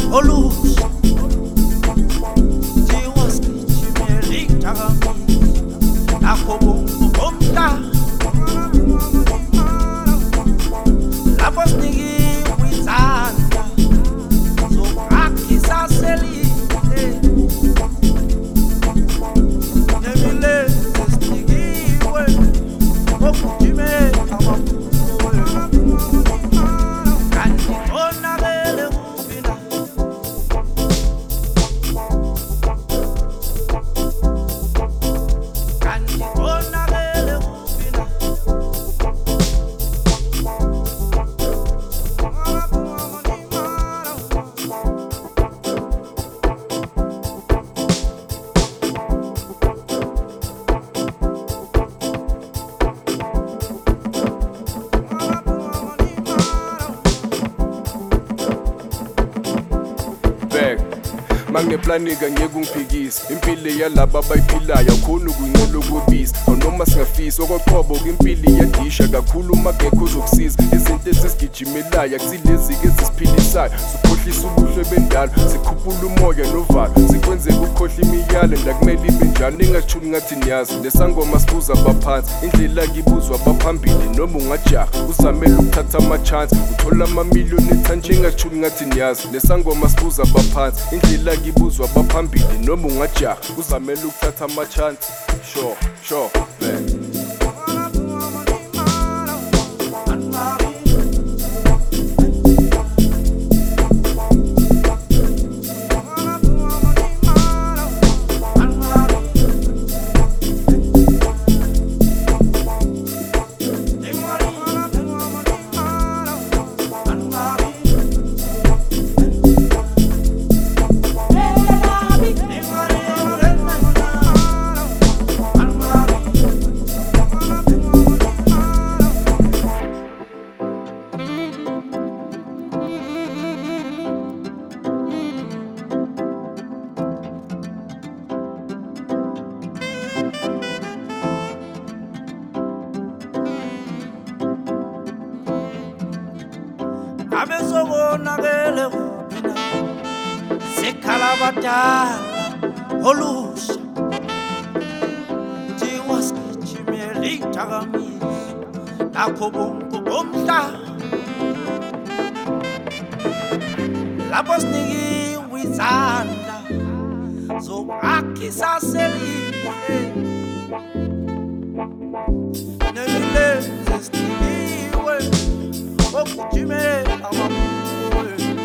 olusha ziwasigijimela idakamizwa nakho bonke bomhlaba lapho sinikiwe izandla zokukhisa selide nemilenze sinikiwe okujimela amaphupho kanti konakele kuphi na kanti konakele kuphi na Mangineplanika ngeke ungiphikise impilo yalaba abayiphilayo akhona ukuncela ukubisa noma singafisa okoqobo impilo iyadisha kakhulu uma ngekho uzokusiza izinto ezisigijimelayo akusilezi-ke ezisiphilisayo sikhohlisa ubuhle bendalo sikhuphula umoya novalo sikwenzeka ukukhohlwa imiyalo ndakumele ibe njalo ingashuni ngathi niyazi nesangoma sibuza abaphansi indlela-ke ibuzwa abaphambili noma ungajaha uzamele ukuthatha ama-chance uthola amamiliyoni ethanje ingashuni ngathi niyazi nesangoma sibuza abaphansi indlela-ke ibuzwa abaphambili noma ungajaha uzamele ukuthatha ama-chance sure man. abezobonakele kuphi na sikhala abadala olusha ziwasigijimela idakamizwa nakho bonke bomhlaba lapho sinikiwe izandla zokukhisa selide nemilenze sinikiwe okujimela amaphupho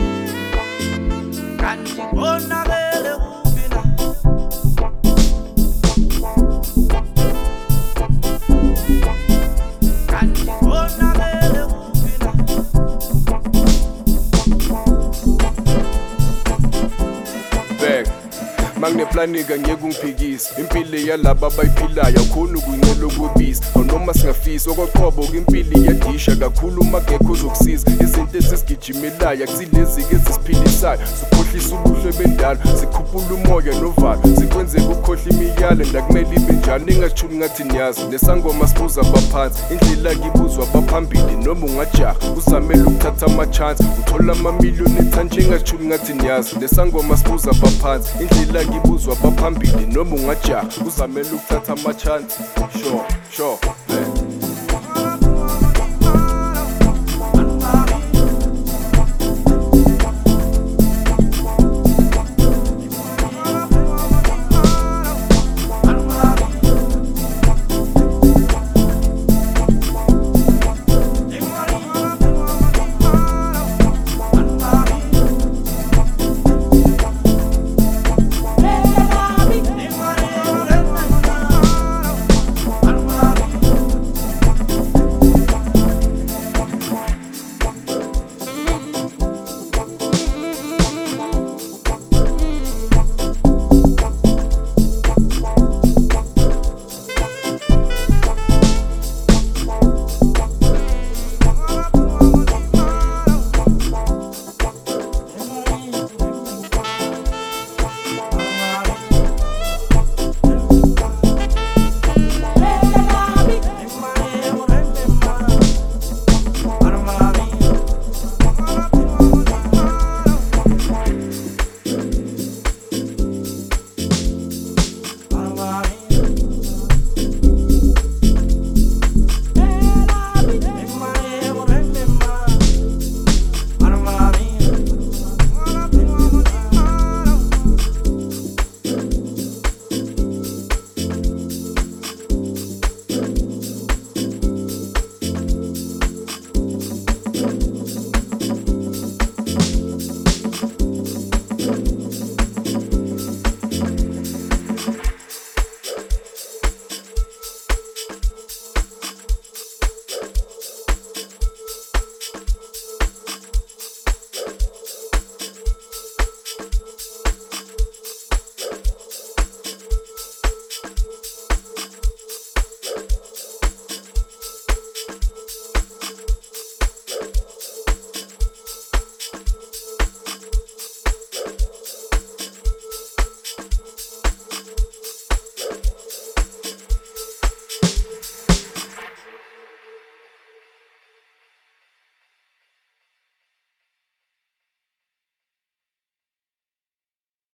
kanti konakele kuphi na kanti konakele kuphi na Mangineplanika ngeke ungiphikise impilo yalaba abayiphilayo akhona ukuncela ukubisa noma singafisa okoqobo impilo iyadisha kakhulu uma ngekho uzokusiza izinto ezisigijimelayo akusilezi-ke ezisiphilisayo sikhohlisa ubuhle bendalo sikhuphula umoya novalo sikwenzeka ukukhohlwa imiyalo ndakumele ibe njalo ingashuni ngathi niyazi nesangoma sibuza abaphansi indlela-ke ibuzwa abaphambili noma ungajaha uzamele ukuthatha ama-chance uthola amamiliyoni ethanje ingashuni ngathi niyazi nesangoma sibuza abaphansi indlela ibuzwa abaphambili noma ungajaha uzamele ukuthatha ama-chance sure man.